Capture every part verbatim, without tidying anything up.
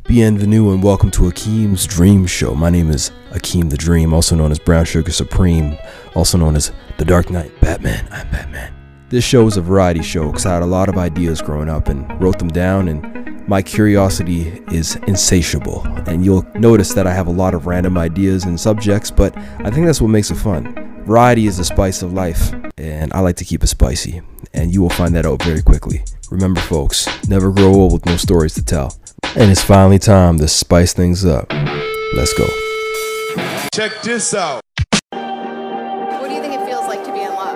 Bienvenue and welcome to Akeem's Dream Show. My name is Akeem the Dream, also known as Brown Sugar Supreme, also known as The Dark Knight Batman. I'm Batman. This show is a variety show because I had a lot of ideas growing up and wrote them down, and my curiosity is insatiable. And you'll notice that I have a lot of random ideas and subjects, but I think that's what makes it fun. Variety is the spice of life, and I like to keep it spicy, and you will find that out very quickly. Remember, folks, never grow old with no stories to tell. And it's finally time to spice things up. Let's go. Check this out. What do you think it feels like to be in love?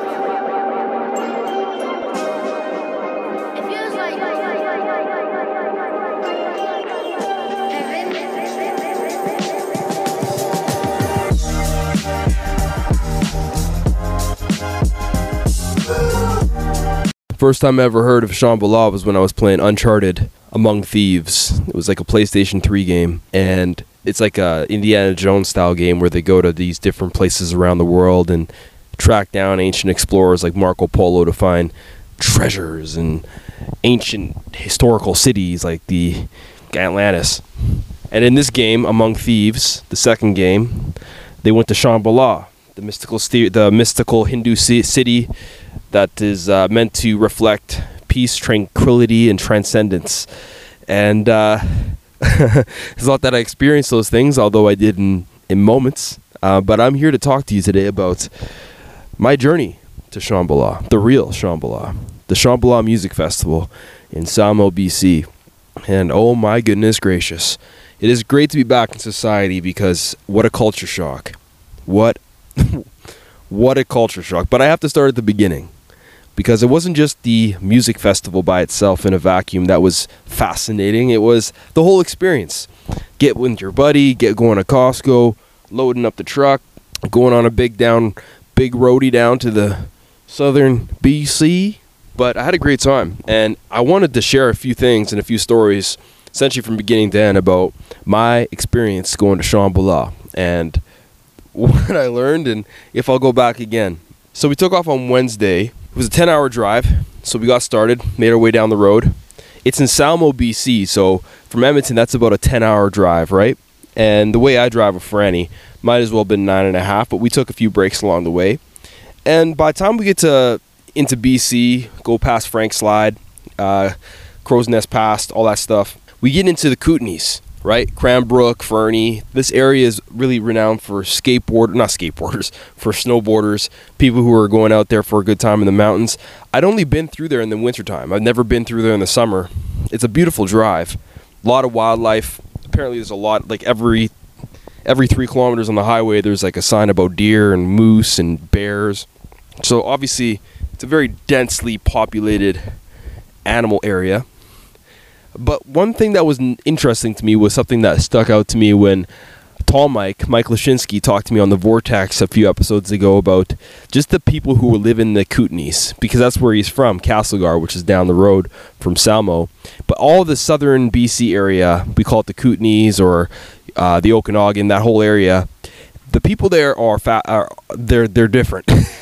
It feels like First time I ever heard of Shambhala was when I was playing Uncharted Among Thieves. It was like a PlayStation three game, and it's like a Indiana Jones style game where they go to these different places around the world and track down ancient explorers like Marco Polo to find treasures and ancient historical cities like the Atlantis. And in this game, Among Thieves, the second game, they went to Shambhala, the mystical st- the mystical Hindu c- city that is uh, meant to reflect peace, tranquility, and transcendence. And uh, it's not that I experienced those things, although I did in, in moments. Uh, but I'm here to talk to you today about my journey to Shambhala, the real Shambhala, the Shambhala Music Festival in Salmo, B C. And oh my goodness gracious, it is great to be back in society because what a culture shock. What, what a culture shock. But I have to start at the beginning, because it wasn't just the music festival by itself in a vacuum that was fascinating. It was the whole experience. Get with your buddy, get going to Costco, loading up the truck, going on a big down, big roadie down to the southern B C. But I had a great time, and I wanted to share a few things and a few stories, essentially from beginning to end, about my experience going to Shambhala and what I learned, and if I'll go back again. So we took off on Wednesday. It was a ten hour drive, so we got started, made our way down the road. It's in Salmo, B C, so from Edmonton, that's about a ten hour drive, right? And the way I drive with Franny, might as well have been nine and a half, but we took a few breaks along the way. And by the time we get to into B C, go past Frank Slide, uh, Crow's Nest Pass, all that stuff, we get into the Kootenays, right? Cranbrook, Fernie. This area is really renowned for skateboard, not skateboarders, for snowboarders, people who are going out there for a good time in the mountains. I'd only been through there in the wintertime. I've never been through there in the summer. It's a beautiful drive. A lot of wildlife. Apparently there's a lot, like every every three kilometers on the highway, there's like a sign about deer and moose and bears. So obviously it's a very densely populated animal area. But one thing that was interesting to me was something that stuck out to me when Tall Mike, Mike Lashinsky, talked to me on the Vortex a few episodes ago about just the people who live in the Kootenays, because that's where he's from, Castlegar, which is down the road from Salmo. But all the southern B C area, we call it the Kootenays or uh, the Okanagan, that whole area, the people there are, fa- are they're they're different.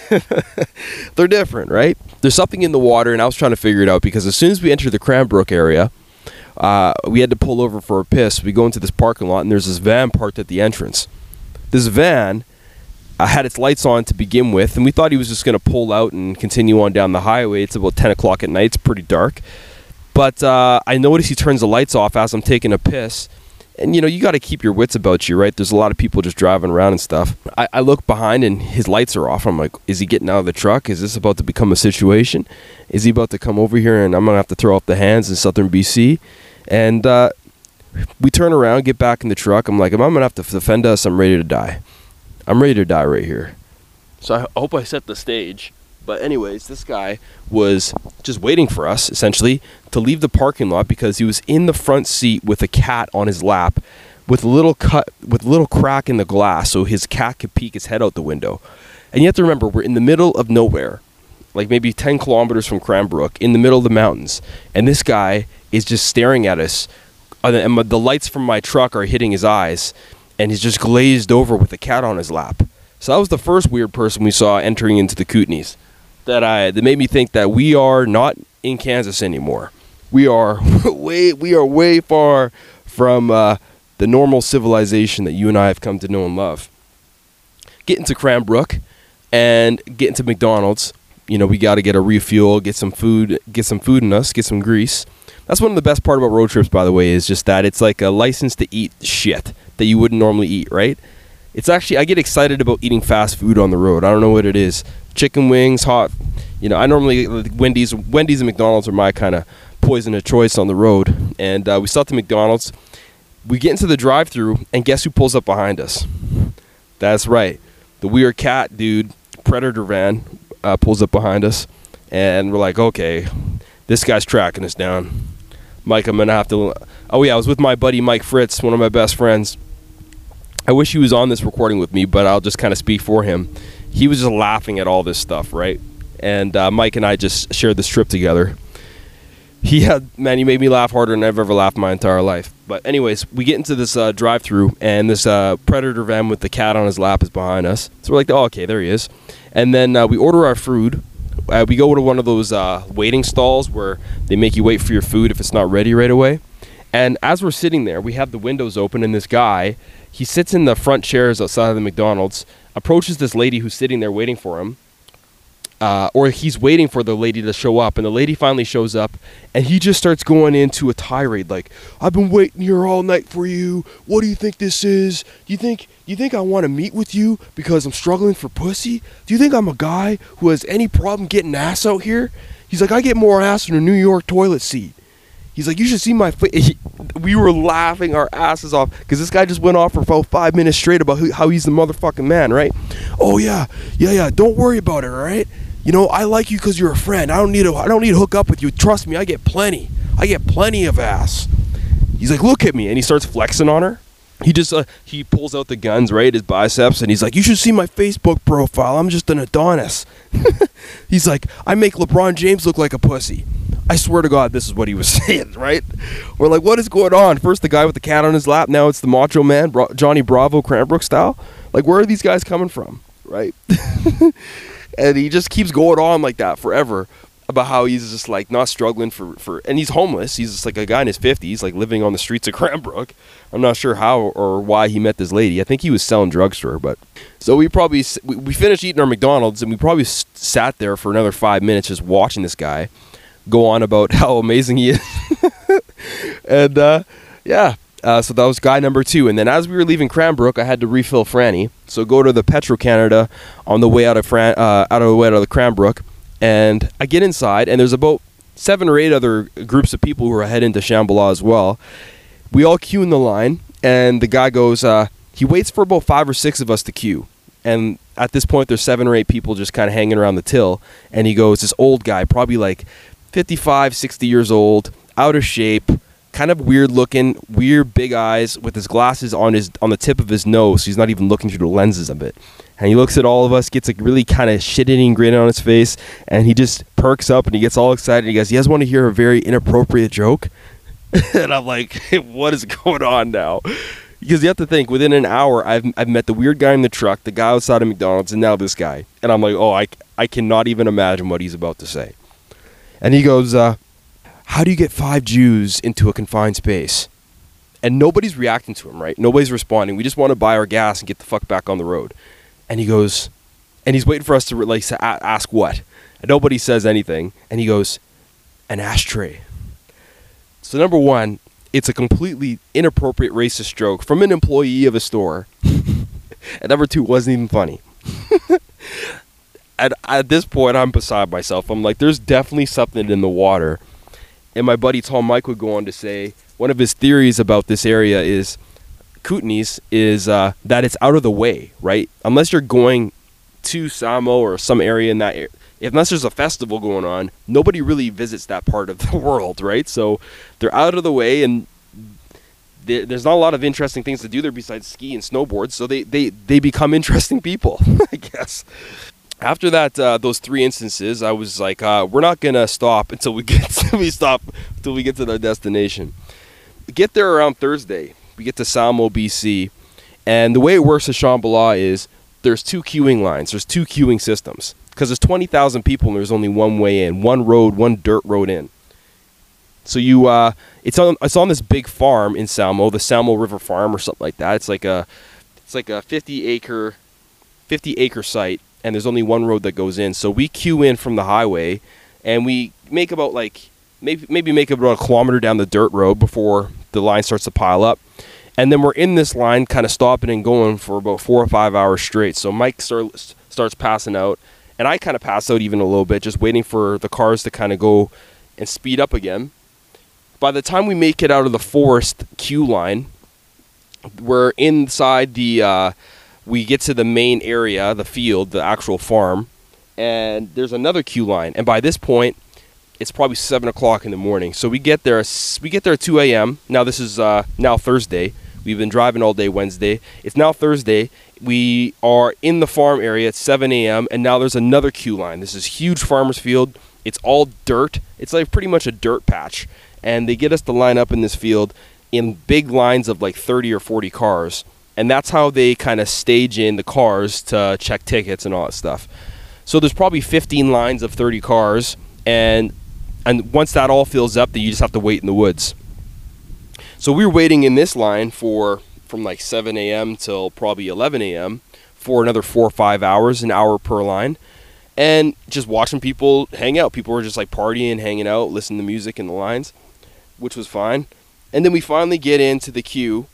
They're different, right? There's something in the water, and I was trying to figure it out because as soon as we enter the Cranbrook area, Uh, we had to pull over for a piss. We go into this parking lot, and there's this van parked at the entrance. This van uh, had its lights on to begin with, and we thought he was just going to pull out and continue on down the highway. It's about ten o'clock at night. It's pretty dark. But uh, I noticed he turns the lights off as I'm taking a piss. And, you know, you got to keep your wits about you, right? There's a lot of people just driving around and stuff. I, I look behind, and his lights are off. I'm like, is he getting out of the truck? Is this about to become a situation? Is he about to come over here, and I'm going to have to throw up the hands in southern B C? And uh, we turn around, get back in the truck. I'm like, if I'm going to have to defend us, I'm ready to die. I'm ready to die right here. So I hope I set the stage. But anyways, this guy was just waiting for us, essentially, to leave the parking lot because he was in the front seat with a cat on his lap with a little cut, with a little crack in the glass so his cat could peek his head out the window. And you have to remember, we're in the middle of nowhere, like maybe ten kilometers from Cranbrook, in the middle of the mountains. And this guy is just staring at us. And the lights from my truck are hitting his eyes. And he's just glazed over with a cat on his lap. So that was the first weird person we saw entering into the Kootenays. That I that made me think that we are not in Kansas anymore. We are way we are way far from uh, the normal civilization that you and I have come to know and love. Get into Cranbrook and get into McDonald's. You know, we got to get a refuel, get some food, get some food in us, get some grease. That's one of the best part about road trips, by the way, is just that it's like a license to eat shit that you wouldn't normally eat, right? It's actually, I get excited about eating fast food on the road. I don't know what it is. Chicken wings, hot, you know, I normally, like Wendy's, Wendy's and McDonald's are my kind of poison of choice on the road. And uh, we stop to McDonald's. We get into the drive-thru, and guess who pulls up behind us? That's right. The weird cat dude, Predator van, uh, pulls up behind us. And we're like, okay, this guy's tracking us down. Mike, I'm going to have to... Oh, yeah, I was with my buddy Mike Fritz, one of my best friends. I wish he was on this recording with me, but I'll just kind of speak for him. He was just laughing at all this stuff, right? And uh, Mike and I just shared this trip together. He had... Man, he made me laugh harder than I've ever laughed my entire life. But anyways, we get into this uh, drive-thru, and this uh, Predator van with the cat on his lap is behind us. So we're like, oh, okay, there he is. And then uh, we order our food. Uh, we go to one of those uh, waiting stalls where they make you wait for your food if it's not ready right away. And as we're sitting there, we have the windows open, and this guy, he sits in the front chairs outside of the McDonald's, approaches this lady who's sitting there waiting for him, uh, or he's waiting for the lady to show up, and the lady finally shows up, and he just starts going into a tirade like, I've been waiting here all night for you. What do you think this is? Do you think you think I want to meet with you because I'm struggling for pussy? Do you think I'm a guy who has any problem getting ass out here? He's like, I get more ass than a New York toilet seat. He's like, you should see my face. We were laughing our asses off because this guy just went off for about five minutes straight about who, how he's the motherfucking man, right? Oh yeah, yeah, yeah. Don't worry about it, all right? You know, I like you because you're a friend. I don't need to. I don't need to hook up with you. Trust me, I get plenty. I get plenty of ass. He's like, look at me, and he starts flexing on her. He just uh, he pulls out the guns, right, his biceps, and he's like, you should see my Facebook profile. I'm just an Adonis. He's like, I make LeBron James look like a pussy. I swear to God, this is what he was saying, right? We're like, what is going on? First the guy with the cat on his lap, now it's the Macho Man, Bra- Johnny Bravo, Cranbrook style. Like, where are these guys coming from, right? And he just keeps going on like that forever about how he's just like not struggling for, for and he's homeless. He's just like a guy in his fifties, like living on the streets of Cranbrook. I'm not sure how or why he met this lady. I think he was selling drugstore, but so we probably we, we finished eating our McDonald's and we probably s- sat there for another five minutes just watching this guy go on about how amazing he is. And uh, yeah. Uh, so that was guy number two. And then as we were leaving Cranbrook, I had to refill Franny. So go to the Petro-Canada on the way out of Fran- uh, out of the way out of the Cranbrook. And I get inside, and there's about seven or eight other groups of people who are heading to Shambhala as well. We all queue in the line, and the guy goes, uh, he waits for about five or six of us to queue. And at this point, there's seven or eight people just kind of hanging around the till. And he goes, this old guy, probably like fifty-five, sixty years old, out of shape, kind of weird looking, weird big eyes with his glasses on his on the tip of his nose, so he's not even looking through the lenses of it. And he looks at all of us, gets a really kind of shit-eating grin on his face, and he just perks up and he gets all excited. He goes, you guys want to hear a very inappropriate joke? And I'm like, hey, what is going on now? Because you have to think, within an hour, I've I've met the weird guy in the truck, the guy outside of McDonald's, and now this guy. And I'm like, oh, I, I cannot even imagine what he's about to say. And he goes, uh, how do you get five Jews into a confined space? And nobody's reacting to him, right? Nobody's responding. We just want to buy our gas and get the fuck back on the road. And he goes, and he's waiting for us to like ask what? And nobody says anything. And he goes, an ashtray. So number one, it's a completely inappropriate racist joke from an employee of a store. And number two, it wasn't even funny. And at this point, I'm beside myself. I'm like, there's definitely something in the water. And my buddy Tom Mike would go on to say, one of his theories about this area is, Kootenays, is uh, that it's out of the way, right? Unless you're going to Samo or some area in that area, unless there's a festival going on, nobody really visits that part of the world, right? So they're out of the way, and there's not a lot of interesting things to do there besides ski and snowboard, so they, they, they become interesting people, I guess. After that, uh, those three instances, I was like, uh, we're not gonna stop until we get to, we stop until we get to the destination. We get there around Thursday. We get to Samo, B C, and the way it works at Shambhala is there's two queuing lines. There's two queuing systems because there's twenty thousand people and there's only one way in, one road, one dirt road in. So you, uh, it's on it's on this big farm in Salmo, the Salmo River Farm or something like that. It's like a it's like a fifty acre fifty acre site, and there's only one road that goes in. So we queue in from the highway, and we make about like maybe maybe make about a kilometer down the dirt road before the line starts to pile up. And then we're in this line kind of stopping and going for about four or five hours straight. So Mike start, starts passing out, and I kind of pass out even a little bit, just waiting for the cars to kind of go and speed up again. By the time we make it out of the forest queue line, we're inside the, uh, we get to the main area, the field, the actual farm, and there's another queue line. And by this point, it's probably seven o'clock in the morning. So we get there, we get there at two a m Now this is uh, now Thursday. We've been driving all day Wednesday. It's now Thursday. We are in the farm area at seven a m and now there's another queue line. This is huge farmer's field. It's all dirt. It's like pretty much a dirt patch. And they get us to line up in this field in big lines of like thirty or forty cars. And that's how they kind of stage in the cars to check tickets and all that stuff. So there's probably fifteen lines of thirty cars, and and once that all fills up, then you just have to wait in the woods. So we were waiting in this line for from like seven a m till probably eleven a m for another four or five hours, an hour per line, and just watching people hang out. People were just like partying, hanging out, listening to music in the lines, which was fine. And then we finally get into the queue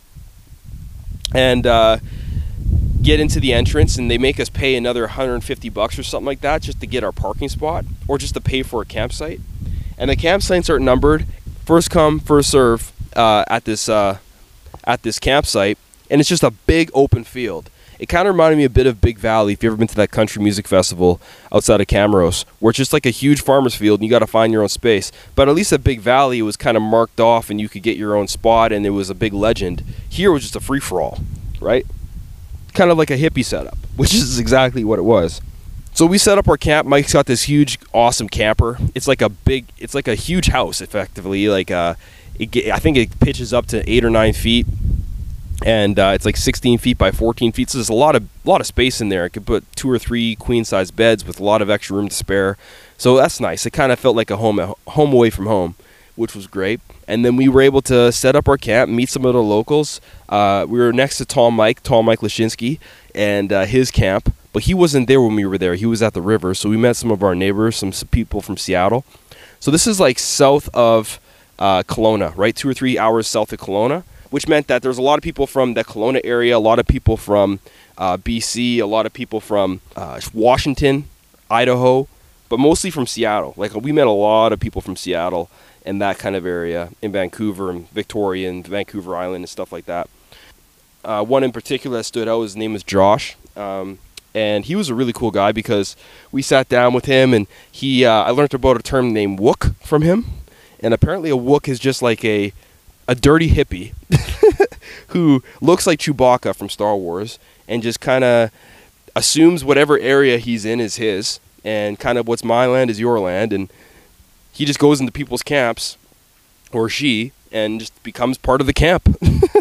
and uh, get into the entrance, and they make us pay another one hundred fifty bucks or something like that just to get our parking spot, or just to pay for a campsite. And the campsites are numbered, first come, first serve uh, at this uh, at this campsite, and it's just a big open field. It kind of reminded me a bit of Big Valley, if you've ever been to that country music festival outside of Camrose, where it's just like a huge farmer's field and you got to find your own space. But at least at Big Valley, it was kind of marked off and you could get your own spot, and it was a big legend. Here it was just a free-for-all, right? Kind of like a hippie setup, which is exactly what it was. So we set up our camp. Mike's got this huge, awesome camper. It's like a big, it's like a huge house, effectively. Like, uh, it, I think it pitches up to eight or nine feet. And uh, it's like sixteen feet by fourteen feet, so there's a lot of lot of space in there. I could put two or three queen-size beds with a lot of extra room to spare. So that's nice. It kind of felt like a home, a home away from home, which was great. And then we were able to set up our camp, meet some of the locals. Uh, we were next to Tall Mike, Tall Mike Lashinsky, and uh, his camp. But he wasn't there when we were there. He was at the river. So we met some of our neighbors, some, some people from Seattle. So this is like south of uh, Kelowna, right? Two or three hours south of Kelowna, which meant that there's a lot of people from the Kelowna area, a lot of people from uh, B C, a lot of people from uh, Washington, Idaho, but mostly from Seattle. Like, we met a lot of people from Seattle and that kind of area, in Vancouver and Victoria and Vancouver Island and stuff like that. Uh, one in particular that stood out, his name is Josh, um, and he was a really cool guy because we sat down with him, and he uh, I learned about a term named wook from him, and apparently a wook is just like a a dirty hippie who looks like Chewbacca from Star Wars and just kind of assumes whatever area he's in is his, and kind of what's my land is your land, and he just goes into people's camps, or she, and just becomes part of the camp.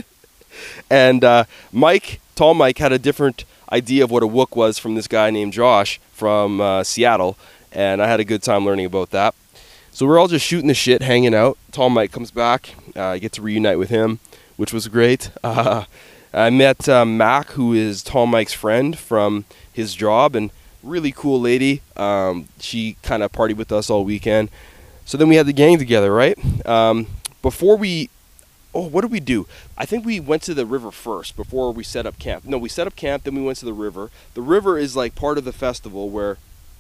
And uh, Mike, Tall Mike, had a different idea of what a wook was from this guy named Josh from uh, Seattle, and I had a good time learning about that. So we're all just shooting the shit, hanging out. Tall Mike comes back. Uh, I get to reunite with him, which was great. Uh, I met uh, Mac, who is Tall Mike's friend from his job, and really cool lady. Um, she kind of partied with us all weekend. So then we had the gang together, right? Um, before we... Oh, what did we do? I think we went to the river first before we set up camp. No, we set up camp, then we went to the river. The river is like part of the festival where...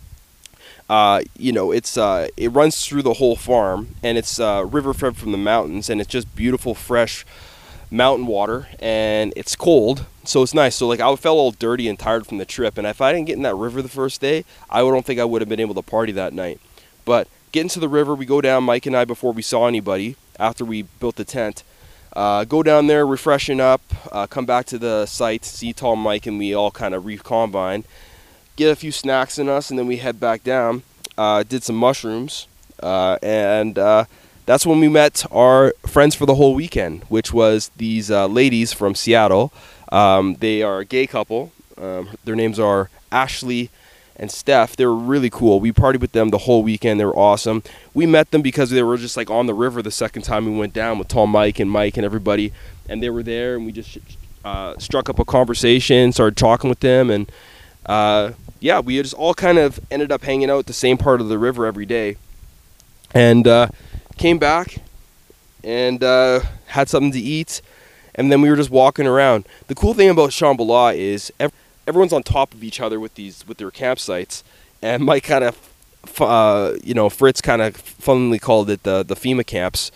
Uh, you know, it's uh, it runs through the whole farm, and it's uh, river fed from the mountains, and it's just beautiful, fresh mountain water, and it's cold, so it's nice. So like, I felt all dirty and tired from the trip, and if I didn't get in that river the first day, I don't think I would have been able to party that night. But getting to the river, we go down, Mike and I, before we saw anybody, after we built the tent, uh, go down there, refreshing up, uh, come back to the site, see Tall Mike, and we all kind of recombine, get a few snacks in us, and then we head back down. Uh, did some mushrooms, uh, and uh, that's when we met our friends for the whole weekend, which was these uh, ladies from Seattle. Um, they are a gay couple. Um, their names are Ashley and Steph. They were really cool. We partied with them the whole weekend. They were awesome. We met them because they were just like on the river the second time we went down with Tall Mike and Mike and everybody, and they were there, and we just uh, struck up a conversation, started talking with them, and uh, yeah, we just all kind of ended up hanging out at the same part of the river every day, and uh, came back and uh, had something to eat, and then we were just walking around. The cool thing about Shambhala is every everyone's on top of each other with these with their campsites, and Mike kind of, uh, you know, Fritz kind of funnily called it the the FEMA camps,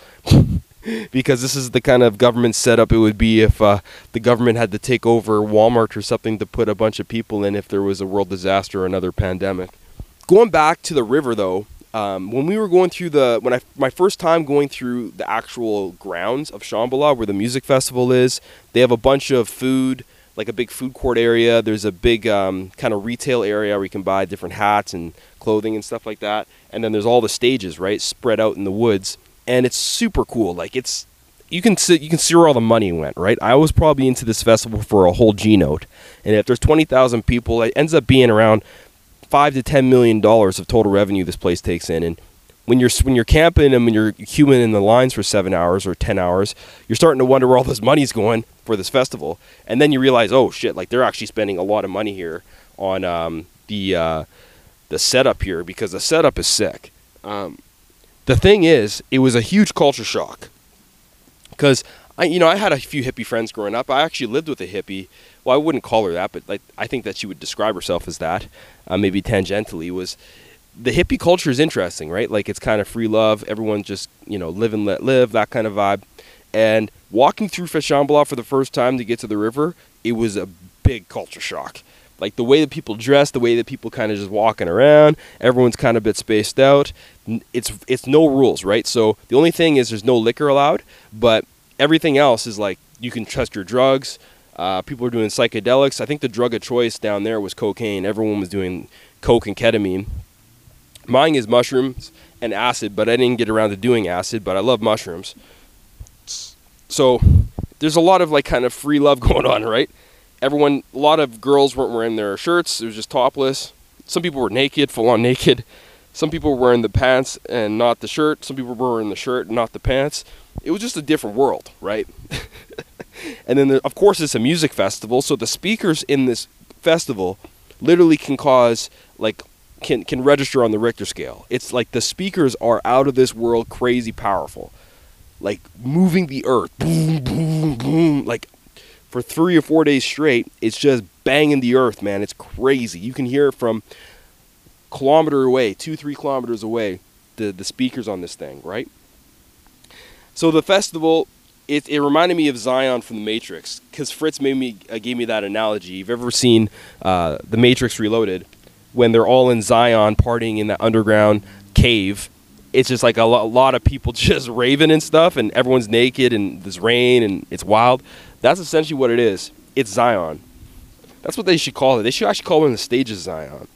because this is the kind of government setup it would be if uh, the government had to take over Walmart or something to put a bunch of people in if there was a world disaster or another pandemic. Going back to the river though, um, when we were going through the when I my first time going through the actual grounds of Shambhala where the music festival is, they have a bunch of food. Like a big food court area. There's a big um, kind of retail area where you can buy different hats and clothing and stuff like that. And then there's all the stages, right, spread out in the woods. And it's super cool. Like it's, you can see, you can see where all the money went, right? I was probably into this festival for a whole G note. And if there's twenty thousand people, it ends up being around five to ten million dollars of total revenue this place takes in. And when you're when you're camping and when you're queuing in the lines for seven hours or ten hours, you're starting to wonder where all this money's going for this festival. And then you realize, oh shit, like they're actually spending a lot of money here on um, the uh, the setup here, because the setup is sick. Um, the thing is, it was a huge culture shock, because I you know I had a few hippie friends growing up. I actually lived with a hippie. Well, I wouldn't call her that, but like I think that she would describe herself as that, uh, maybe tangentially. Was the hippie culture is interesting, right? Like it's kind of free love. Everyone just, you know, live and let live, that kind of vibe. And walking through Shambhala for the first time to get to the river, it was a big culture shock. Like the way that people dress, the way that people kind of just walking around, everyone's kind of a bit spaced out. It's it's no rules, right? So the only thing is there's no liquor allowed, but everything else is like you can trust your drugs. Uh, people are doing psychedelics. I think the drug of choice down there was cocaine. Everyone was doing coke and ketamine. Mine is mushrooms and acid, but I didn't get around to doing acid, but I love mushrooms. So there's a lot of like kind of free love going on, right? Everyone, a lot of girls weren't wearing their shirts. It was just topless. Some people were naked, full on naked. Some people were wearing the pants and not the shirt. Some people were wearing the shirt and not the pants. It was just a different world, right? And then, there, of course, it's a music festival. So the speakers in this festival literally can cause like, Can, can register on the Richter scale. It's like the speakers are out of this world, crazy powerful, like moving the earth, boom, boom, boom. Like for three or four days straight, it's just banging the earth, man. It's crazy. You can hear it from a kilometer away, two, three kilometers away, the the speakers on this thing, right? So the festival, it it reminded me of Zion from The Matrix, because Fritz made me uh, gave me that analogy. You've ever seen uh, The Matrix Reloaded? When they're all in Zion partying in that underground cave, it's just like a, lo- a lot of people just raving and stuff, and everyone's naked, and there's rain, and it's wild. That's essentially what it is. It's Zion. That's what they should call it. They should actually call it the stage of Zion.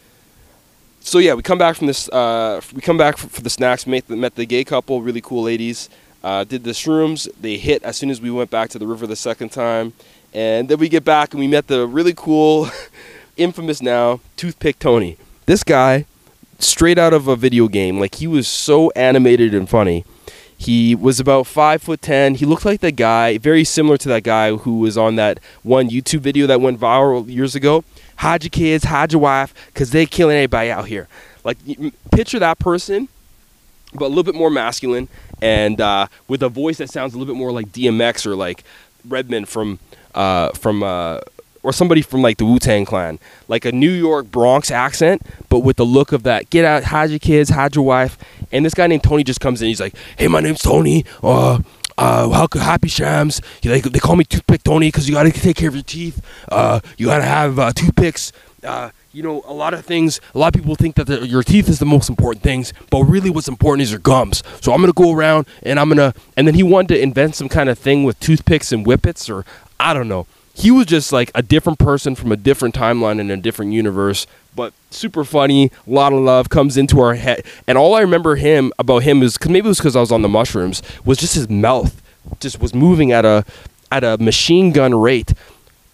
So yeah, we come back from this. Uh, we come back for, for the snacks. Met the, met the gay couple, really cool ladies. Uh, did the shrooms. They hit as soon as we went back to the river the second time, and then we get back and we met the really cool. Infamous now, Toothpick Tony. This guy, straight out of a video game. Like, he was so animated and funny. He was about five foot ten. He looked like the guy, very similar to that guy who was on that one YouTube video that went viral years ago. Hide your kids, hide your wife, because they're killing everybody out here. Like, picture that person, but a little bit more masculine, and uh, with a voice that sounds a little bit more like D M X or like Redman from uh, from. Uh, or somebody from like the Wu-Tang Clan, like a New York Bronx accent, but with the look of that, get out, hide your kids, hide your wife. And this guy named Tony just comes in, he's like, hey, my name's Tony, uh, uh, how could Happy Shams, you like, they call me Toothpick Tony because you gotta take care of your teeth, uh, you gotta have uh, toothpicks, uh, you know, a lot of things, a lot of people think that the, your teeth is the most important things, but really what's important is your gums. So I'm gonna go around and I'm gonna, and then he wanted to invent some kind of thing with toothpicks and whippets, or I don't know. He was just like a different person from a different timeline in a different universe, but super funny, a lot of love comes into our head. And all I remember him about him is, cause maybe it was because I was on the mushrooms, was just his mouth just was moving at a at a machine gun rate.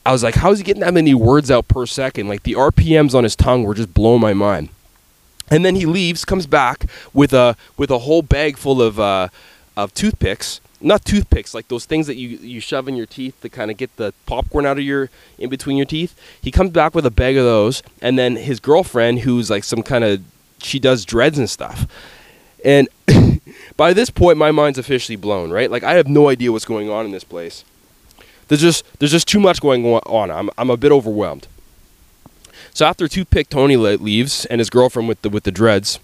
I was like, how is he getting that many words out per second? Like the R P Ms on his tongue were just blowing my mind. And then he leaves, comes back with a with a whole bag full of uh, of toothpicks. Not toothpicks, like those things that you, you shove in your teeth to kind of get the popcorn out of your, in between your teeth. He comes back with a bag of those, and then his girlfriend, who's like some kind of, she does dreads and stuff. And by this point, my mind's officially blown, right? Like I have no idea what's going on in this place. There's just there's just too much going on. I'm I'm a bit overwhelmed. So after Toothpick Tony leaves and his girlfriend with the with the dreads,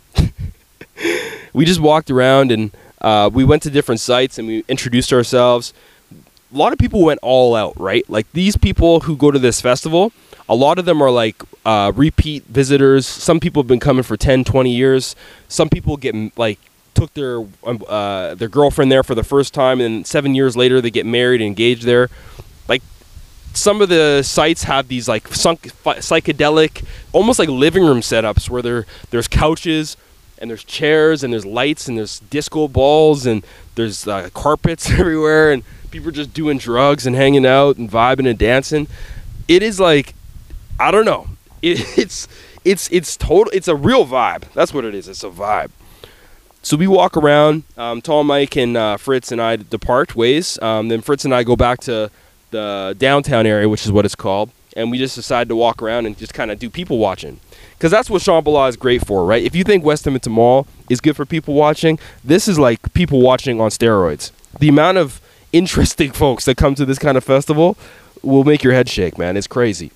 we just walked around and. Uh, we went to different sites and we introduced ourselves. A lot of people went all out, right? Like these people who go to this festival, a lot of them are like uh, repeat visitors. Some people have been coming for ten, twenty years. Some people get like took their um, uh, their girlfriend there for the first time, and seven years later they get married and engaged there. Like some of the sites have these like sunk, psychedelic, almost like living room setups where there there's couches. And there's chairs, and there's lights, and there's disco balls, and there's uh, carpets everywhere, and people are just doing drugs and hanging out and vibing and dancing. It is like, I don't know. It, it's it's it's total. It's a real vibe. That's what it is. It's a vibe. So we walk around. Um, Tall Mike and uh, Fritz and I depart ways. Um, then Fritz and I go back to the downtown area, which is what it's called, and we just decide to walk around and just kind of do people watching. Because that's what Shambhala is great for, right? If you think West Edmonton Mall is good for people watching, this is like people watching on steroids. The amount of interesting folks that come to this kind of festival will make your head shake, man. It's crazy.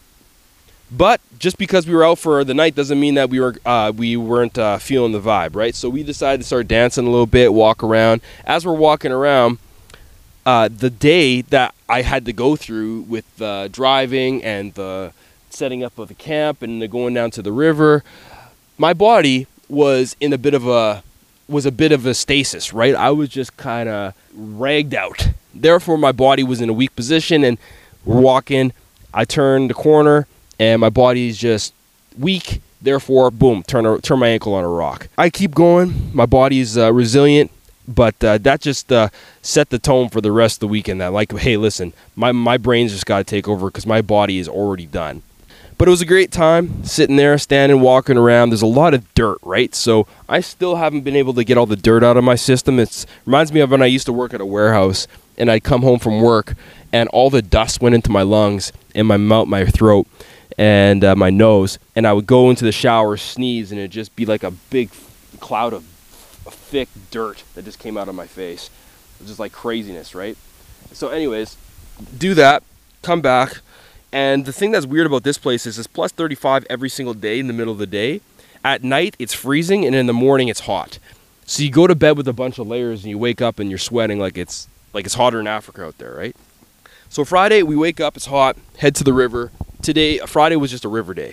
But just because we were out for the night doesn't mean that we, were, uh, we weren't uh, feeling the vibe, right? So we decided to start dancing a little bit, walk around. As we're walking around, uh, the day that I had to go through with uh, driving and the... setting up of the camp and going down to the river, my body was in a bit of a was a bit of a stasis, right? I was just kind of ragged out. Therefore, my body was in a weak position, and we're walking. I turn the corner, and my body is just weak. Therefore, boom, turn a, turn my ankle on a rock. I keep going. My body is uh, resilient, but uh, that just uh, set the tone for the rest of the weekend. That like, hey, listen, my my brain's just got to take over because my body is already done. But it was a great time sitting there, standing, walking around. There's a lot of dirt, right? So I still haven't been able to get all the dirt out of my system. It reminds me of when I used to work at a warehouse, and I'd come home from work, and all the dust went into my lungs and my mouth, my throat, and uh, my nose. And I would go into the shower, sneeze, and it'd just be like a big cloud of thick dirt that just came out of my face. It was just like craziness, right? So anyways, do that, come back. And the thing that's weird about this place is it's plus thirty-five every single day in the middle of the day. At night, it's freezing, and in the morning, it's hot. So you go to bed with a bunch of layers, and you wake up, and you're sweating like it's like it's hotter in Africa out there, right? So Friday, we wake up, it's hot, head to the river. Today, Friday was just a river day.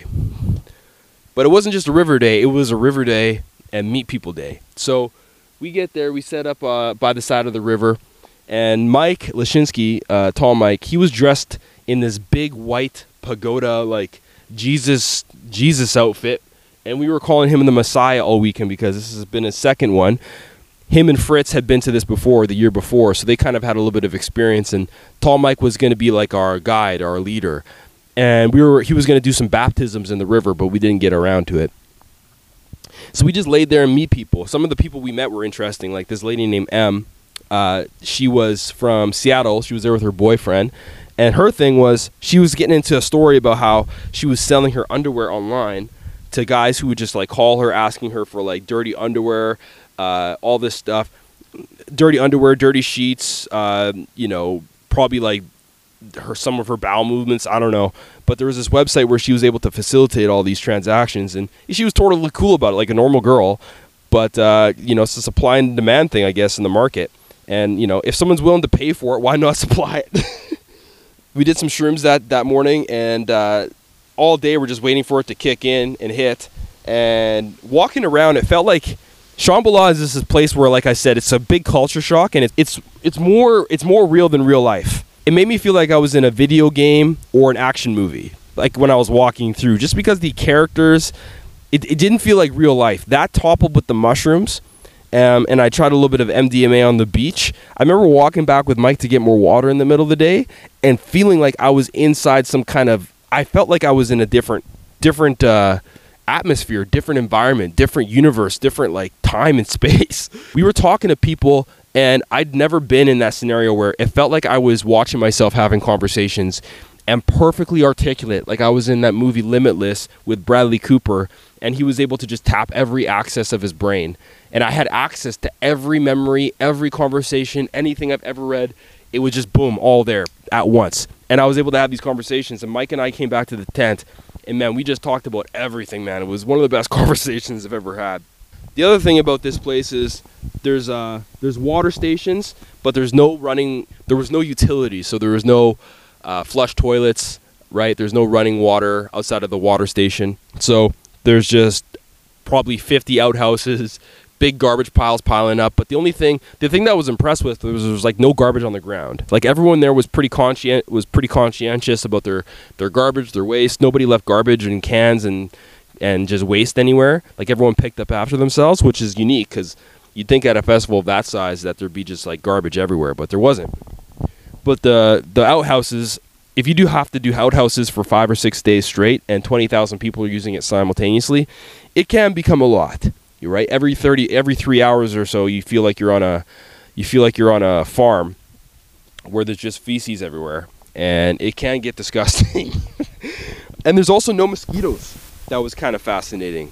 But it wasn't just a river day. It was a river day and meet people day. So we get there, we set up uh, by the side of the river, and Mike Lashinsky, uh, Tall Mike, he was dressed in this big white pagoda, like Jesus Jesus outfit. And we were calling him the Messiah all weekend because this has been his second one. Him and Fritz had been to this before, the year before, so they kind of had a little bit of experience. And Tall Mike was going to be like our guide, our leader. And we were he was going to do some baptisms in the river, but we didn't get around to it. So we just laid there and meet people. Some of the people we met were interesting, like this lady named M. Uh, she was from Seattle. She was there with her boyfriend. And her thing was, she was getting into a story about how she was selling her underwear online to guys who would just like call her, asking her for like dirty underwear, uh, all this stuff, dirty underwear, dirty sheets, uh, you know, probably like her some of her bowel movements. I don't know. But there was this website where she was able to facilitate all these transactions, and she was totally cool about it, like a normal girl. But, uh, you know, it's a supply and demand thing, I guess, in the market. And, you know, if someone's willing to pay for it, why not supply it? We did some shrooms that, that morning, and uh, all day we're just waiting for it to kick in and hit. And walking around, it felt like Shambhala is this place where, like I said, it's a big culture shock, and it, it's it's more it's more real than real life. It made me feel like I was in a video game or an action movie, like when I was walking through, just because the characters, it, it didn't feel like real life. That toppled with the mushrooms, Um, and I tried a little bit of M D M A on the beach. I remember walking back with Mike to get more water in the middle of the day and feeling like I was inside some kind of, I felt like I was in a different, different uh, atmosphere, different environment, different universe, different like time and space. We were talking to people, and I'd never been in that scenario where it felt like I was watching myself having conversations and perfectly articulate, like I was in that movie Limitless with Bradley Cooper, and he was able to just tap every access of his brain. And I had access to every memory, every conversation, anything I've ever read. It was just boom, all there at once. And I was able to have these conversations. And Mike and I came back to the tent, and man, we just talked about everything, man. It was one of the best conversations I've ever had. The other thing about this place is there's uh there's water stations, but there's no running. There was no utilities, so there was no uh, flush toilets, right? There's no running water outside of the water station. So there's just probably fifty outhouses, big garbage piles piling up. But the only thing, the thing that I was impressed with was there was like no garbage on the ground. Like everyone there was pretty conscient, was pretty conscientious about their, their garbage, their waste. Nobody left garbage in cans and and just waste anywhere. Like everyone picked up after themselves, which is unique because you'd think at a festival of that size that there'd be just like garbage everywhere, but there wasn't. But the the outhouses, if you do have to do outhouses for five or six days straight and twenty thousand people are using it simultaneously, it can become a lot. You're right. Every thirty, every three hours or so, you feel like you're on a, you feel like you're on a farm where there's just feces everywhere, and it can get disgusting. And there's also no mosquitoes. That was kind of fascinating.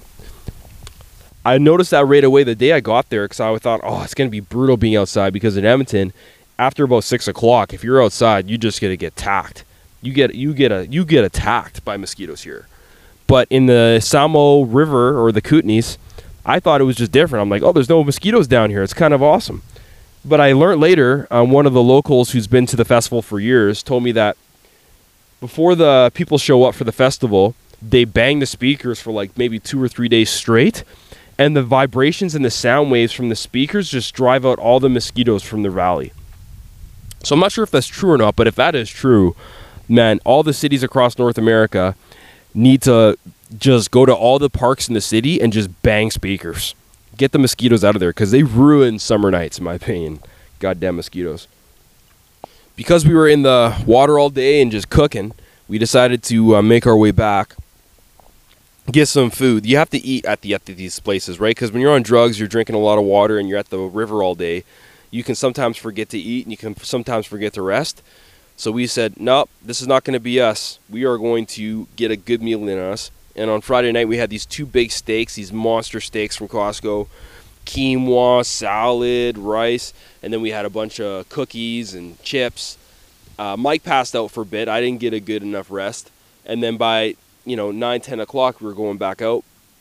I noticed that right away the day I got there because I thought, oh, it's gonna be brutal being outside because in Edmonton, after about six o'clock, if you're outside, you just gonna get tacked. You get you get a you get attacked by mosquitoes here. But in the Samo River or the Kootenays, I thought it was just different. I'm like, oh, there's no mosquitoes down here. It's kind of awesome. But I learned later, um, one of the locals who's been to the festival for years told me that before the people show up for the festival, they bang the speakers for like maybe two or three days straight. And the vibrations and the sound waves from the speakers just drive out all the mosquitoes from the valley. So I'm not sure if that's true or not, but if that is true, man, all the cities across North America need to just go to all the parks in the city and just bang speakers. Get the mosquitoes out of there because they ruin summer nights, in my opinion. Goddamn mosquitoes. Because we were in the water all day and just cooking, we decided to uh, make our way back, get some food. You have to eat at the at these places, right? Because when you're on drugs, you're drinking a lot of water and you're at the river all day. You can sometimes forget to eat and you can sometimes forget to rest. So we said, nope, this is not going to be us. We are going to get a good meal in us. And on Friday night, we had these two big steaks, these monster steaks from Costco, quinoa, salad, rice, and then we had a bunch of cookies and chips. Uh, Mike passed out for a bit. I didn't get a good enough rest. And then by, you know, nine, ten o'clock, we were going back out.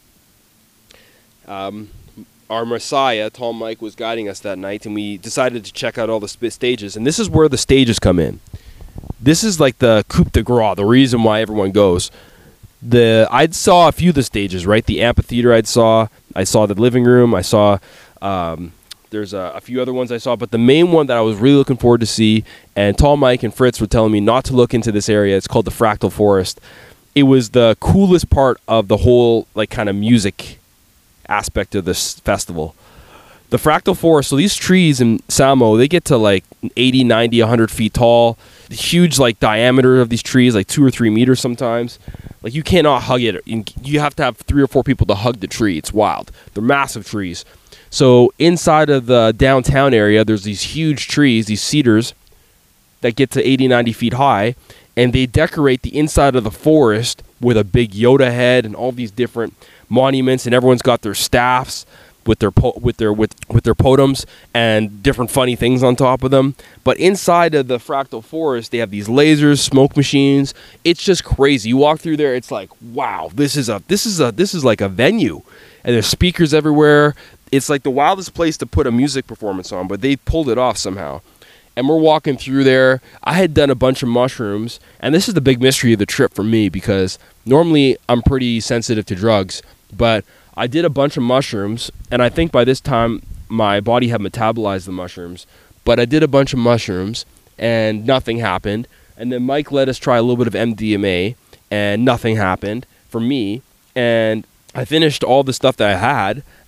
Um, our Messiah, Tall Mike, was guiding us that night, and we decided to check out all the sp- stages. And this is where the stages come in. This is like the coup de grace, the reason why everyone goes. The I saw a few of the stages, right? The amphitheater I saw. I saw the living room. I saw, um, there's a, a few other ones I saw. But the main one that I was really looking forward to see, and Tall Mike and Fritz were telling me not to look into this area. It's called the Fractal Forest. It was the coolest part of the whole, like, kind of music aspect of this festival. The Fractal Forest, so these trees in Samo, they get to like eighty, ninety, one hundred feet tall. The huge like diameter of these trees, like two or three meters sometimes. Like you cannot hug it. You have to have three or four people to hug the tree. It's wild. They're massive trees. So inside of the downtown area, there's these huge trees, these cedars that get to eighty, ninety feet high. And they decorate the inside of the forest with a big Yoda head and all these different monuments. And everyone's got their staffs with their po- with their with with their totems and different funny things on top of them. But inside of the Fractal Forest, they have these lasers, smoke machines. It's just crazy. You walk through there, it's like, wow, this is a this is a this is like a venue, and there's speakers everywhere. It's like the wildest place to put a music performance on, but they pulled it off somehow. And we're walking through there. I had done a bunch of mushrooms, and this is the big mystery of the trip for me because normally I'm pretty sensitive to drugs, but I did a bunch of mushrooms, and I think by this time my body had metabolized the mushrooms, but I did a bunch of mushrooms, and nothing happened. And then Mike let us try a little bit of M D M A, and nothing happened for me. And I finished all the stuff that I had,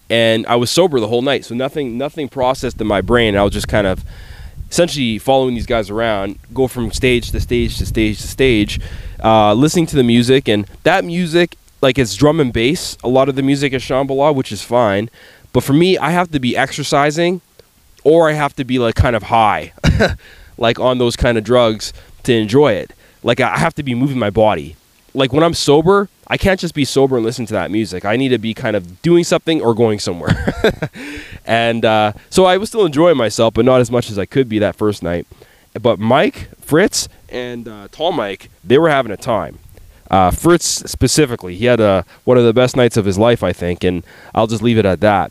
and I was sober the whole night, so nothing nothing processed in my brain. I was just kind of essentially following these guys around, go from stage to stage to stage to stage, uh, listening to the music, and that music, like it's drum and bass. A lot of the music is Shambhala, which is fine, but for me, I have to be exercising, or I have to be like kind of high, like on those kind of drugs to enjoy it. Like I have to be moving my body. Like when I'm sober, I can't just be sober and listen to that music. I need to be kind of doing something or going somewhere. And uh, so I was still enjoying myself, but not as much as I could be that first night. But Mike, Fritz, and uh, Tall Mike, they were having a time. Uh, Fritz specifically, he had a, one of the best nights of his life, I think, and I'll just leave it at that.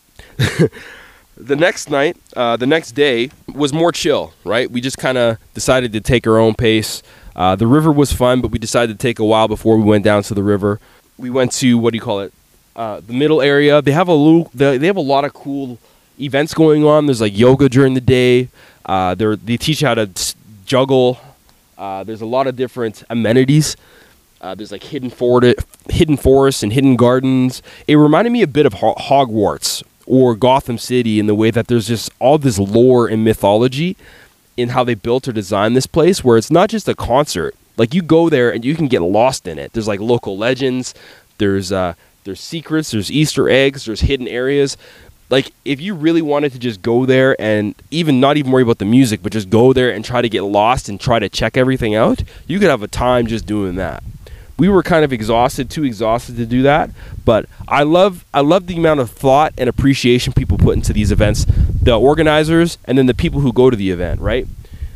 The next night, uh, the next day, was more chill, right? We just kind of decided to take our own pace. Uh, the river was fun, but we decided to take a while before we went down to the river. We went to, what do you call it, uh, the middle area. They have a little, they have a lot of cool events going on. There's like yoga during the day. Uh, they teach you how to juggle. Uh, there's a lot of different amenities. Uh, there's like hidden, for- hidden forests and hidden gardens. It reminded me a bit of Ho- Hogwarts or Gotham City in the way that there's just all this lore and mythology in how they built or designed this place, where it's not just a concert. Like you go there and you can get lost in it. There's like local legends. There's uh, there's secrets. There's Easter eggs. There's hidden areas. Like if you really wanted to just go there and even not even worry about the music, but just go there and try to get lost and try to check everything out, you could have a time just doing that. We were kind of exhausted, too exhausted to do that, but I love I love the amount of thought and appreciation people put into these events, the organizers and then the people who go to the event, right?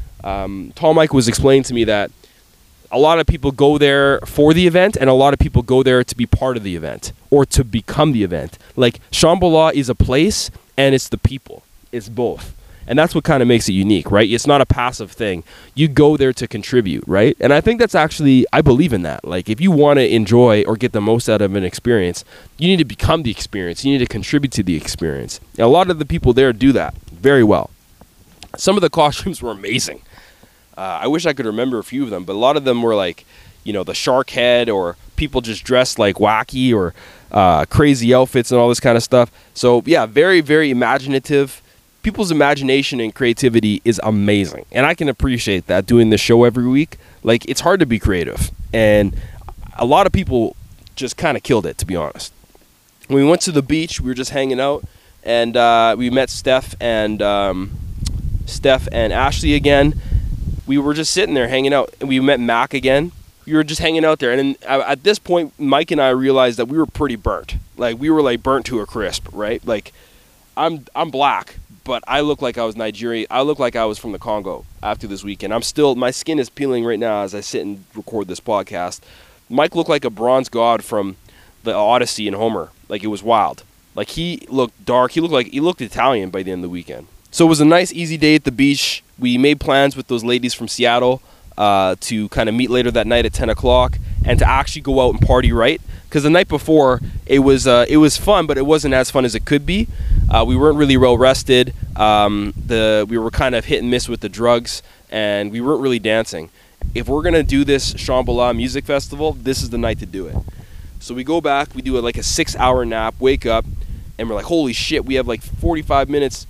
Um, Tall Mike was explaining to me that a lot of people go there for the event and a lot of people go there to be part of the event or to become the event. Like Shambhala is a place and it's the people. It's both. And that's what kind of makes it unique, right? It's not a passive thing. You go there to contribute, right? And I think that's actually, I believe in that. Like if you want to enjoy or get the most out of an experience, you need to become the experience. You need to contribute to the experience. And a lot of the people there do that very well. Some of the costumes were amazing. Uh, I wish I could remember a few of them, but a lot of them were like, you know, the shark head or people just dressed like wacky or uh, crazy outfits and all this kind of stuff. So yeah, very, very imaginative. People's imagination and creativity is amazing. And I can appreciate that doing this show every week. Like, it's hard to be creative. And a lot of people just kind of killed it, to be honest. When we went to the beach, we were just hanging out. And uh, we met Steph and um, Steph and Ashley again. We were just sitting there hanging out. And we met Mac again. We were just hanging out there. And then at this point, Mike and I realized that we were pretty burnt. Like, we were, like, burnt to a crisp, right? Like, I'm I'm black. But I look like I was Nigerian. I look like I was from the Congo after this weekend. I'm still, my skin is peeling right now as I sit and record this podcast. Mike looked like a bronze god from the Odyssey and Homer. Like, it was wild. Like, he looked dark. He looked like, he looked Italian by the end of the weekend. So it was a nice, easy day at the beach. We made plans with those ladies from Seattle uh, to kind of meet later that night at ten o'clock and to actually go out and party right. Because the night before, it was uh, it was fun, but it wasn't as fun as it could be. Uh, we weren't really well rested. Um, the we were kind of hit and miss with the drugs, and we weren't really dancing. If we're gonna do this Shambhala Music Festival, this is the night to do it. So we go back, we do a, like a six-hour nap, wake up, and we're like, holy shit, we have like forty-five minutes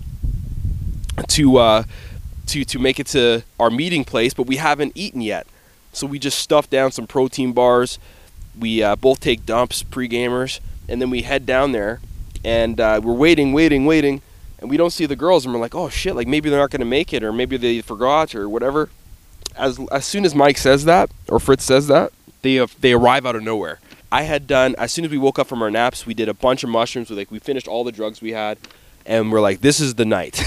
to uh, to to make it to our meeting place, but we haven't eaten yet. So we just stuffed down some protein bars. We uh, both take dumps, pre-gamers, and then we head down there, and uh, we're waiting, waiting, waiting, and we don't see the girls, and we're like, oh shit, like maybe they're not going to make it, or maybe they forgot, or whatever. As as soon as Mike says that, or Fritz says that, they uh, they arrive out of nowhere. I had done, as soon as we woke up from our naps, we did a bunch of mushrooms. We, like, we finished all the drugs we had, and we're like, this is the night.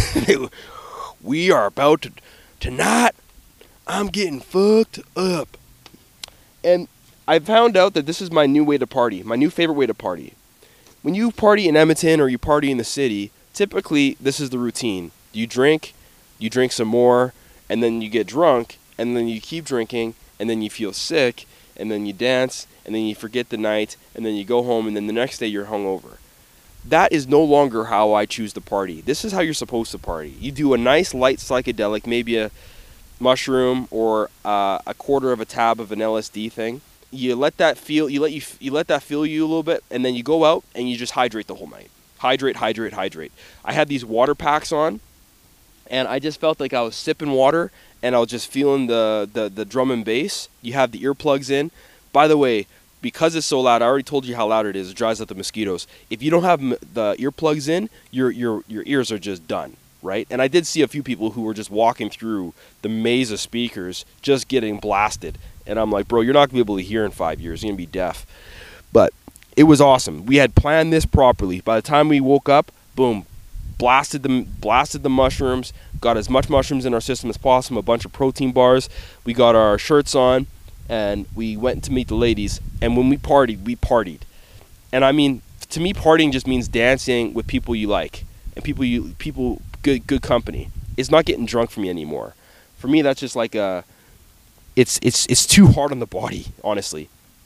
We are about to, tonight, I'm getting fucked up. And I found out that this is my new way to party, my new favorite way to party. When you party in Edmonton or you party in the city, typically this is the routine. You drink, you drink some more, and then you get drunk, and then you keep drinking, and then you feel sick, and then you dance, and then you forget the night, and then you go home, and then the next day you're hungover. That is no longer how I choose to party. This is how you're supposed to party. You do a nice light psychedelic, maybe a mushroom or uh, a quarter of a tab of an L S D thing. You let that feel you let you you let that feel you a little bit, and then you go out and you just hydrate the whole night. hydrate, hydrate, hydrate. I had these water packs on, and I just felt like I was sipping water, and I was just feeling the, the, the drum and bass. You have the earplugs in. By the way, because it's so loud, I already told you how loud it is. It drives out the mosquitoes. If you don't have m- the earplugs in, your, your, your ears are just done, right? And I did see a few people who were just walking through the maze of speakers just getting blasted. And I'm like, bro, you're not going to be able to hear in five years. You're going to be deaf. But it was awesome. We had planned this properly. By the time we woke up, boom, blasted the, blasted the mushrooms, got as much mushrooms in our system as possible, a bunch of protein bars. We got our shirts on, and we went to meet the ladies. And when we partied, we partied. And I mean, to me, partying just means dancing with people you like and people you people good good company. It's not getting drunk for me anymore. For me, that's just like a, it's it's it's too hard on the body, honestly.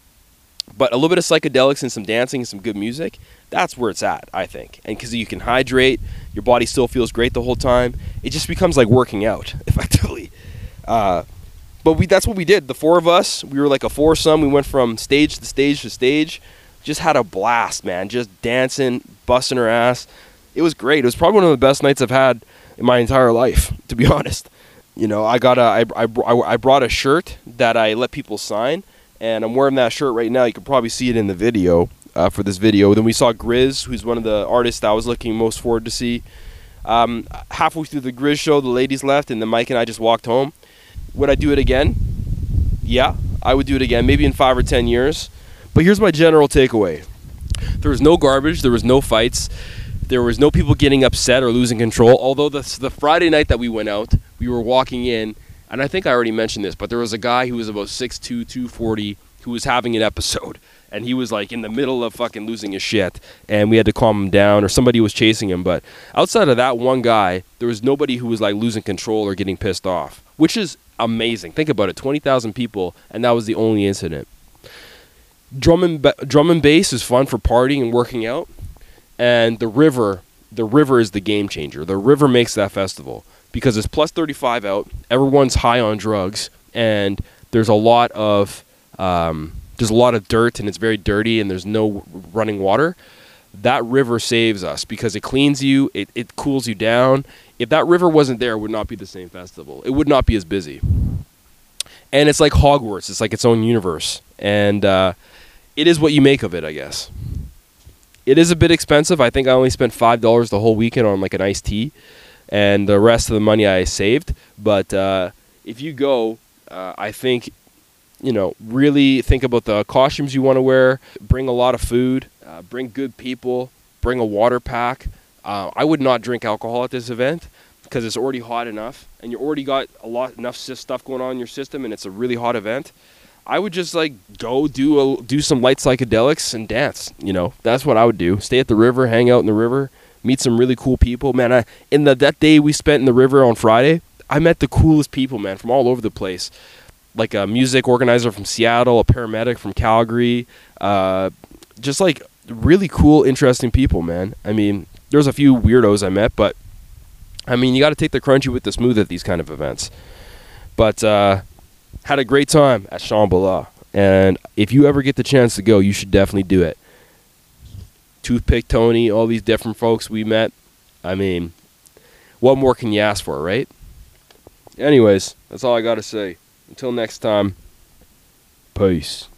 But a little bit of psychedelics and some dancing and some good music, that's where it's at, I think. And because you can hydrate, your body still feels great the whole time. It just becomes like working out, effectively. Uh, but we that's what we did. The four of us, we were like a foursome. We went from stage to stage to stage. Just had a blast, man. Just dancing, busting our ass. It was great. It was probably one of the best nights I've had in my entire life, to be honest. You know, I got a, I, I, I brought a shirt that I let people sign, and I'm wearing that shirt right now. You can probably see it in the video uh, for this video. Then we saw Grizz, who's one of the artists I was looking most forward to see. Um, halfway through the Grizz show, the ladies left, and then Mike and I just walked home. Would I do it again? Yeah, I would do it again, maybe in five or ten years. But here's my general takeaway. There was no garbage. There was no fights. There was no people getting upset or losing control. Although the, the Friday night that we went out, we were walking in, and I think I already mentioned this, but there was a guy who was about six two, two forty, who was having an episode. And he was like in the middle of fucking losing his shit. And we had to calm him down, or somebody was chasing him. But outside of that one guy, there was nobody who was like losing control or getting pissed off. Which is amazing. Think about it. twenty thousand people, and that was the only incident. Drum and, ba- drum and bass is fun for partying and working out. And the river, the river is the game changer. The river makes that festival. Because it's plus thirty-five out, everyone's high on drugs, and there's a lot of um, there's a lot of dirt, and it's very dirty, and there's no running water. That river saves us because it cleans you, it, it cools you down. If that river wasn't there, it would not be the same festival. It would not be as busy. And it's like Hogwarts. It's like its own universe. And uh, it is what you make of it, I guess. It is a bit expensive. I think I only spent five dollars the whole weekend on like an iced tea. And the rest of the money I saved. But uh, if you go, uh, I think, you know, really think about the costumes you want to wear. Bring a lot of food. Uh, bring good people. Bring a water pack. Uh, I would not drink alcohol at this event because it's already hot enough. And you already got a lot enough stuff going on in your system, and it's a really hot event. I would just like go do a, do some light psychedelics and dance. You know, that's what I would do. Stay at the river, hang out in the river. Meet some really cool people, man. I, in the that day we spent in the river on Friday, I met the coolest people, man, from all over the place. Like a music organizer from Seattle, a paramedic from Calgary, uh, just like really cool, interesting people, man. I mean, there's a few weirdos I met, but I mean, you got to take the crunchy with the smooth at these kind of events. But uh, had a great time at Shambhala, and if you ever get the chance to go, you should definitely do it. Toothpick Tony, all these different folks we met. I mean, what more can you ask for, right? Anyways, that's all I got to say. Until next time, peace.